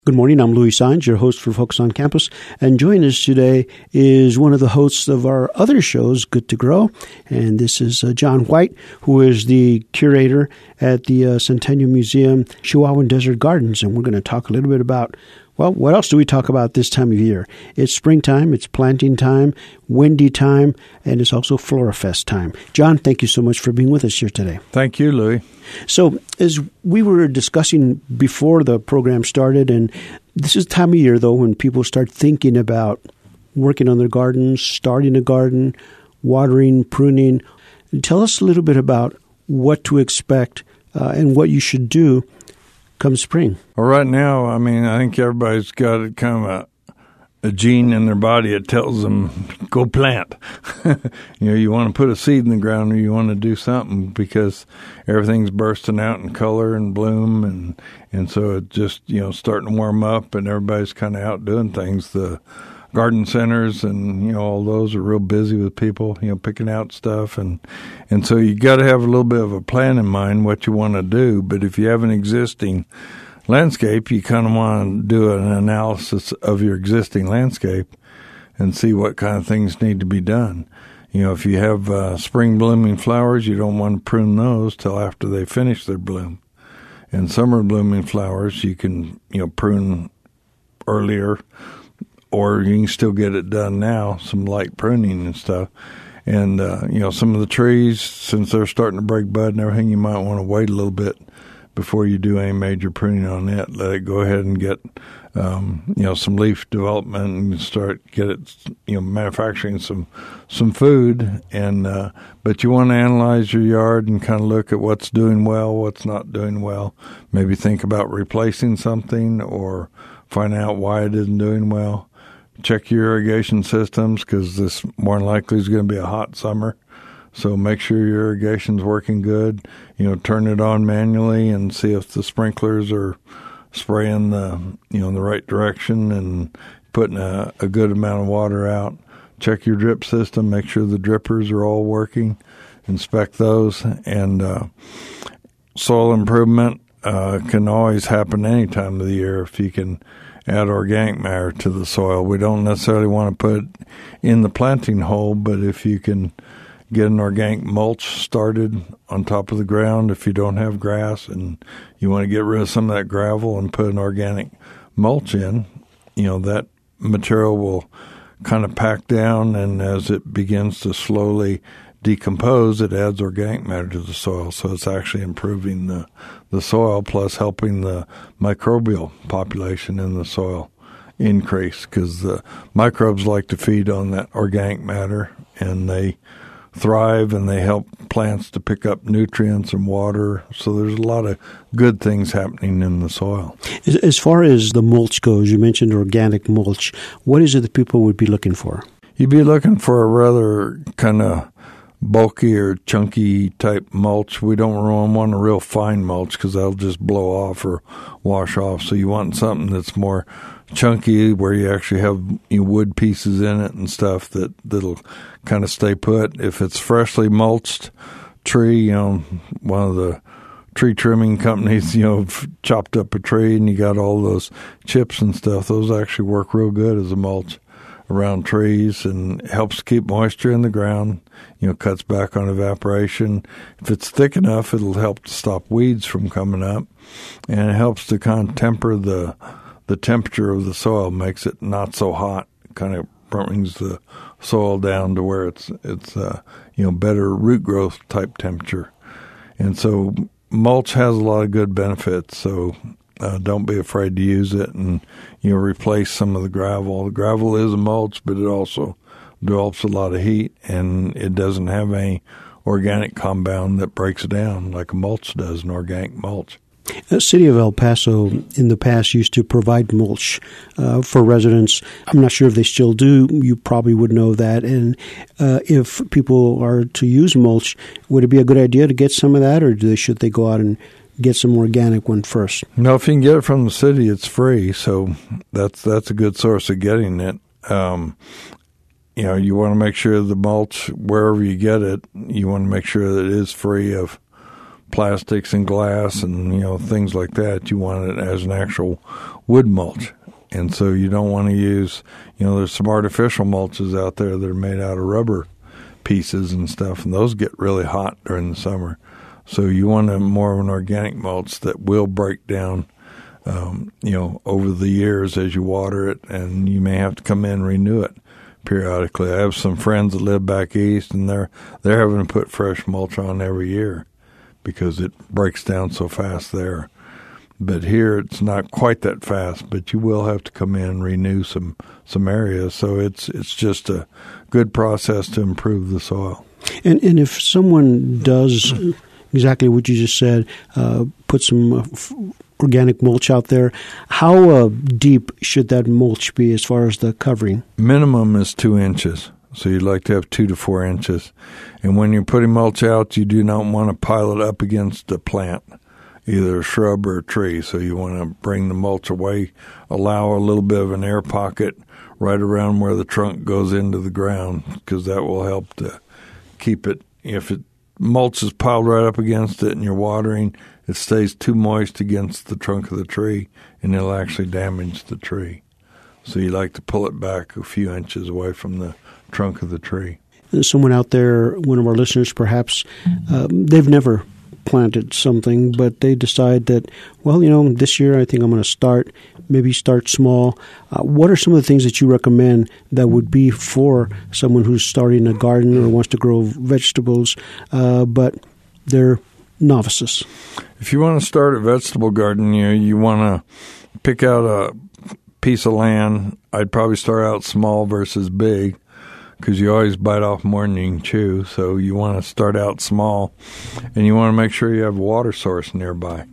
Good morning. I'm Louis Saenz, your host for Focus on Campus. And joining us today is one of the hosts of our other shows, Good to Grow. And this is John White, who is the curator at the Centennial Museum, Chihuahuan Desert Gardens. And we're going to talk a little bit about, well, what else do we talk about this time of year? It's springtime, it's planting time, windy time, and it's also Florafest time. John, thank you so much for being with us here today. Thank you, Louis. So as we were discussing before the program started, and this is the time of year, though, when people start thinking about working on their gardens, starting a garden, watering, pruning. Tell us a little bit about what to expect and what you should do come spring. Well, right now, I think everybody's got kind of a gene in their body that tells them, go plant. You want to put a seed in the ground or you want to do something because everything's bursting out in color and bloom. And so it just, starting to warm up and everybody's kind of out doing things. The garden centers and, all those are real busy with people, picking out stuff. And so you got to have a little bit of a plan in mind what you want to do. But if you have an existing landscape, you kind of want to do an analysis of your existing landscape and see what kind of things need to be done. If you have spring blooming flowers, you don't want to prune those till after they finish their bloom. And summer blooming flowers, you can, prune earlier, or you can still get it done now, some light pruning and stuff. And, some of the trees, since they're starting to break bud and everything, you might want to wait a little bit before you do any major pruning on it. Let it go ahead and get, some leaf development and get it, manufacturing some food. And, but you want to analyze your yard and kind of look at what's doing well, what's not doing well. Maybe think about replacing something or find out why it isn't doing well. Check your irrigation systems because this more than likely is going to be a hot summer. So make sure your irrigation's working good. Turn it on manually and see if the sprinklers are spraying in the right direction and putting a good amount of water out. Check your drip system. Make sure the drippers are all working. Inspect those. And soil improvement can always happen any time of the year if you can add organic matter to the soil. We don't necessarily want to put it in the planting hole, but if you can get an organic mulch started on top of the ground if you don't have grass and you want to get rid of some of that gravel and put an organic mulch in, that material will kind of pack down, and as it begins to slowly decompose, it adds organic matter to the soil. So it's actually improving the soil plus helping the microbial population in the soil increase because the microbes like to feed on that organic matter and they thrive and they help plants to pick up nutrients and water. So there's a lot of good things happening in the soil. As far as the mulch goes, you mentioned organic mulch. What is it that people would be looking for? You'd be looking for a rather kind of bulky or chunky type mulch. We don't want a real fine mulch because that'll just blow off or wash off. So you want something that's more chunky where you actually have wood pieces in it and stuff that'll kind of stay put. If it's freshly mulched tree, one of the tree trimming companies, chopped up a tree and you got all those chips and stuff, those actually work real good as a mulch around trees and helps keep moisture in the ground, cuts back on evaporation. If it's thick enough, it'll help to stop weeds from coming up, and it helps to kind of temper the temperature of the soil, makes it not so hot, kind of brings the soil down to where it's better root growth type temperature. And so mulch has a lot of good benefits, so don't be afraid to use it and replace some of the gravel. The gravel is a mulch, but it also develops a lot of heat, and it doesn't have any organic compound that breaks it down like a mulch does, an organic mulch. The city of El Paso in the past used to provide mulch for residents. I'm not sure if they still do. You probably would know that. And if people are to use mulch, would it be a good idea to get some of that, or should they go out and get some organic one first? No, if you can get it from the city, it's free. So that's a good source of getting it. You want to make sure the mulch, wherever you get it, you want to make sure that it is free of plastics and glass and, things like that. You want it as an actual wood mulch. And so you don't want to use, there's some artificial mulches out there that are made out of rubber pieces and stuff, and those get really hot during the summer. So you want more of an organic mulch that will break down, over the years as you water it, and you may have to come in and renew it periodically. I have some friends that live back east, and they're having to put fresh mulch on every year because it breaks down so fast there. But here it's not quite that fast, but you will have to come in and renew some areas. So it's just a good process to improve the soil. And if someone does exactly what you just said, put some organic mulch out there, how deep should that mulch be as far as the covering? Minimum is 2 inches. So you'd like to have 2 to 4 inches. And when you're putting mulch out, you do not want to pile it up against a plant, either a shrub or a tree. So you want to bring the mulch away, allow a little bit of an air pocket right around where the trunk goes into the ground, because that will help to keep it. If mulch is piled right up against it and you're watering, it stays too moist against the trunk of the tree, and it'll actually damage the tree. So you like to pull it back a few inches away from the trunk of the tree. Someone out there, one of our listeners perhaps, they've never planted something, but they decide that, this year I think I'm going to start small. What are some of the things that you recommend that would be for someone who's starting a garden or wants to grow vegetables, but they're novices? If you want to start a vegetable garden, you want to pick out a piece of land. I'd probably start out small versus big, because you always bite off more than you can chew. So you want to start out small, and you want to make sure you have a water source nearby.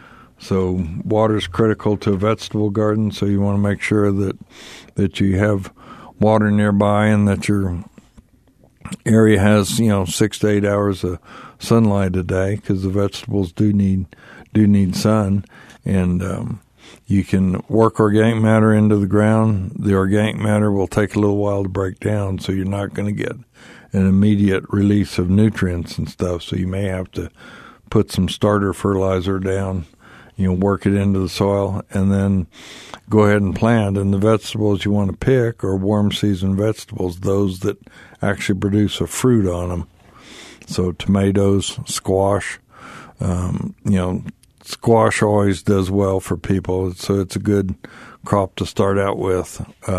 So water is critical to a vegetable garden, so you want to make sure that you have water nearby and that your area has 6 to 8 hours of sunlight a day, because the vegetables do need sun. And you can work organic matter into the ground. The organic matter will take a little while to break down, so you're not going to get an immediate release of nutrients and stuff. So you may have to put some starter fertilizer down, work it into the soil, and then go ahead and plant. And the vegetables you want to pick are warm season vegetables, those that actually produce a fruit on them. So tomatoes, squash, squash always does well for people, so it's a good crop to start out with.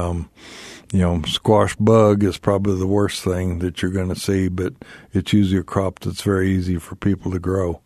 Squash bug is probably the worst thing that you're going to see, but it's usually a crop that's very easy for people to grow.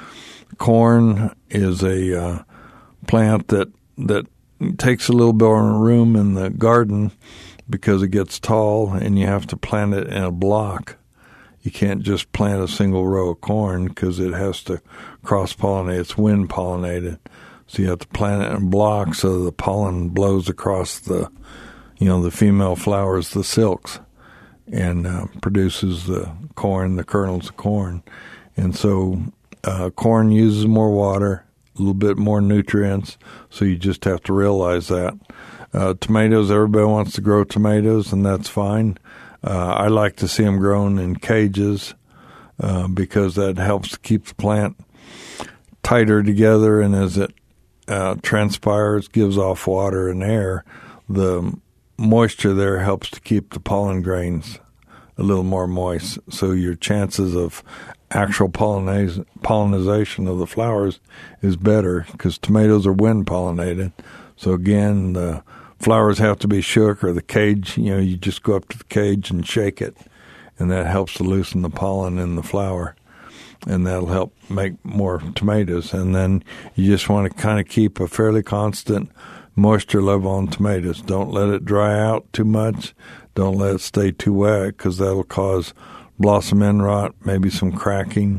Corn is a plant that takes a little bit of room in the garden because it gets tall, and you have to plant it in a block. You can't just plant a single row of corn because it has to cross-pollinate. It's wind-pollinated. So you have to plant it in blocks so the pollen blows across the female flowers, the silks, and produces the corn, the kernels of corn. And so corn uses more water, a little bit more nutrients, so you just have to realize that. Tomatoes, everybody wants to grow tomatoes, and that's fine. I like to see them grown in cages because that helps to keep the plant tighter together, and as it transpires, gives off water and air, the moisture there helps to keep the pollen grains a little more moist. So your chances of actual pollination of the flowers is better, because tomatoes are wind pollinated. So again, the flowers have to be shook, or the cage, you just go up to the cage and shake it, and that helps to loosen the pollen in the flower, and that'll help make more tomatoes. And then you just want to kind of keep a fairly constant moisture level on tomatoes. Don't let it dry out too much. Don't let it stay too wet, because that'll cause blossom end rot, maybe some cracking.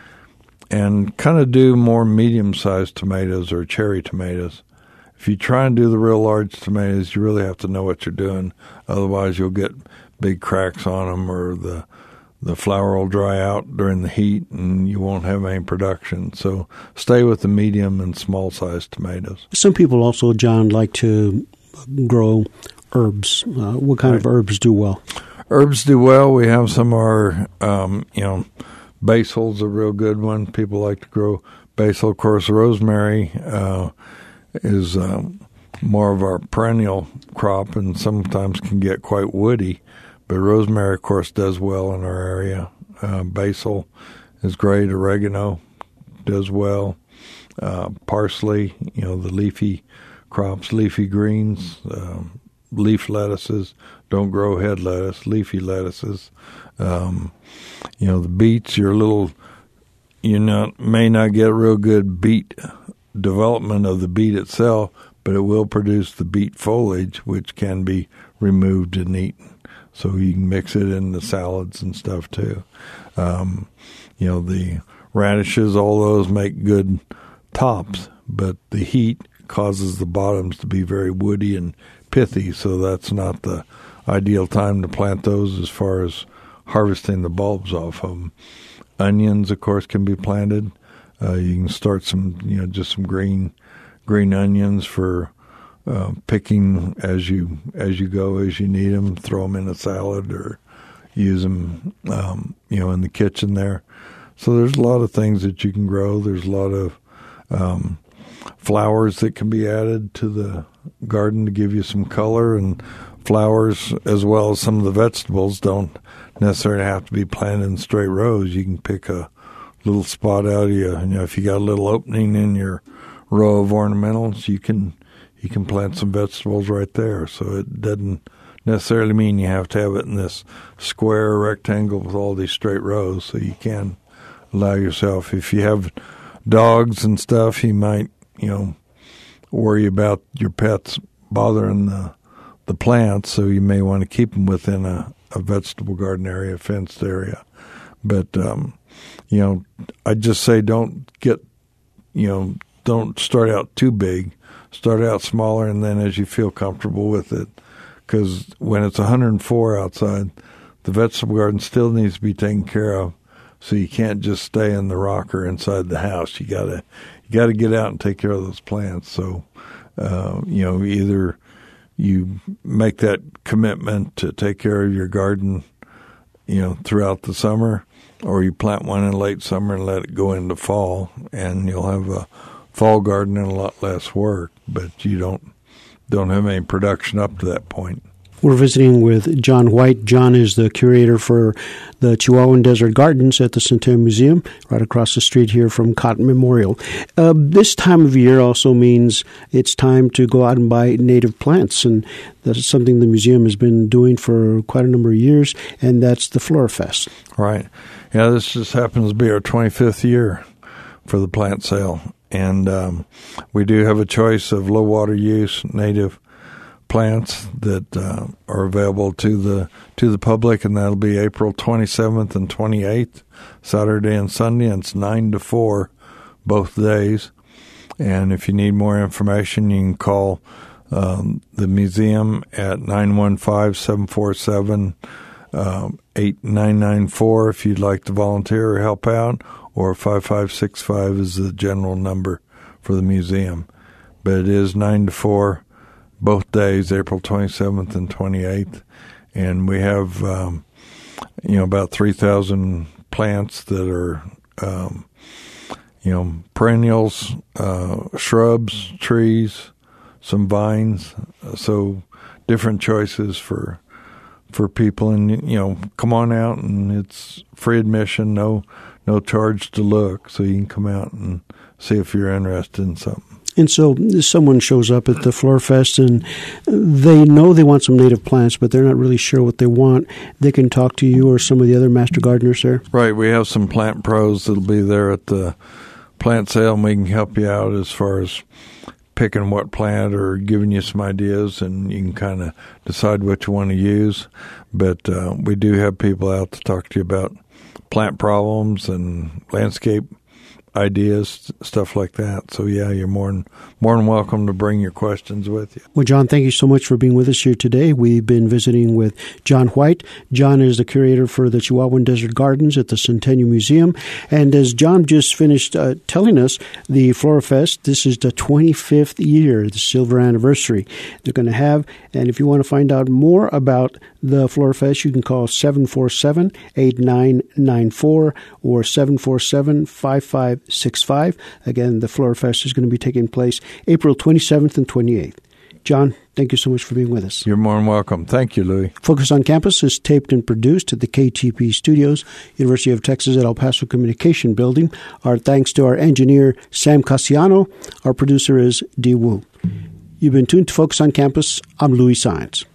And kind of do more medium-sized tomatoes or cherry tomatoes. If you try and do the real large tomatoes, you really have to know what you're doing. Otherwise, you'll get big cracks on them, or the flower will dry out during the heat, and you won't have any production. So stay with the medium and small-sized tomatoes. Some people also, John, like to grow herbs. What kind of herbs do well? Herbs do well. We have some of our, basil's a real good one. People like to grow basil. Of course, rosemary is more of our perennial crop and sometimes can get quite woody. But rosemary, of course, does well in our area. Basil is great. Oregano does well. Parsley, the leafy crops, leafy greens, leaf lettuces. Don't grow head lettuce, leafy lettuces. The beets, may not get real good beet development of the beet itself, but it will produce the beet foliage, which can be removed and eaten. So you can mix it in the salads and stuff too. The radishes, all those make good tops, but the heat causes the bottoms to be very woody and pithy, so that's not the ideal time to plant those as far as harvesting the bulbs off of them. Onions, of course, can be planted. You can start some, just some green onions for picking as you go, as you need them. Throw them in a salad or use them, in the kitchen there. So there's a lot of things that you can grow. There's a lot of flowers that can be added to the garden to give you some color, and flowers as well as some of the vegetables don't necessarily have to be planted in straight rows. You can pick a little spot out of you. If you got a little opening in your row of ornamentals, you can plant some vegetables right there. So it doesn't necessarily mean you have to have it in this square rectangle with all these straight rows. So you can allow yourself, if you have dogs and stuff, you might, worry about your pets bothering the plants, so you may want to keep them within a vegetable garden area, fenced area. But, I just say don't start out too big. Start out smaller, and then as you feel comfortable with it, because when it's 104 outside, the vegetable garden still needs to be taken care of. So you can't just stay in the rocker inside the house. You gotta get out and take care of those plants. So, either you make that commitment to take care of your garden, throughout the summer, or you plant one in late summer and let it go into fall, and you'll have a fall garden and a lot less work, but you don't have any production up to that point. We're visiting with John White. John is the curator for the Chihuahuan Desert Gardens at the Centennial Museum, right across the street here from Cotton Memorial. This time of year also means it's time to go out and buy native plants, and that's something the museum has been doing for quite a number of years, and that's the Florafest. Right. Yeah, this just happens to be our 25th year for the plant sale, and we do have a choice of low water use native plants that are available to the public, and that'll be April 27th and 28th, Saturday and Sunday, and it's 9 to 4 both days. And if you need more information, you can call the museum at 915-747-8994 if you'd like to volunteer or help out, or 5565 is the general number for the museum. But it is 9 to 4 both days, April 27th and 28th. And we have, about 3,000 plants that are, perennials, shrubs, trees, some vines. So different choices for people. And, come on out, and it's free admission, no charge to look. So you can come out and see if you're interested in something. And so someone shows up at the Florafest and they know they want some native plants, but they're not really sure what they want. They can talk to you or some of the other master gardeners there? Right. We have some plant pros that'll be there at the plant sale, and we can help you out as far as picking what plant or giving you some ideas, and you can kind of decide what you want to use. But we do have people out to talk to you about plant problems and landscape ideas, stuff like that. So, yeah, you're more than welcome to bring your questions with you. Well, John, thank you so much for being with us here today. We've been visiting with John White. John is the curator for the Chihuahuan Desert Gardens at the Centennial Museum. And as John just finished telling us, the Florafest, this is the 25th year, the silver anniversary they're going to have. And if you want to find out more about the Florafest, you can call 747-8994 or 747-5565. Again, the Florafest is going to be taking place April 27th and 28th. John, thank you so much for being with us. You're more than welcome. Thank you, Louis. Focus on Campus is taped and produced at the KTP Studios, University of Texas at El Paso Communication Building. Our thanks to our engineer, Sam Cassiano. Our producer is Dee Wu. You've been tuned to Focus on Campus. I'm Louis Science.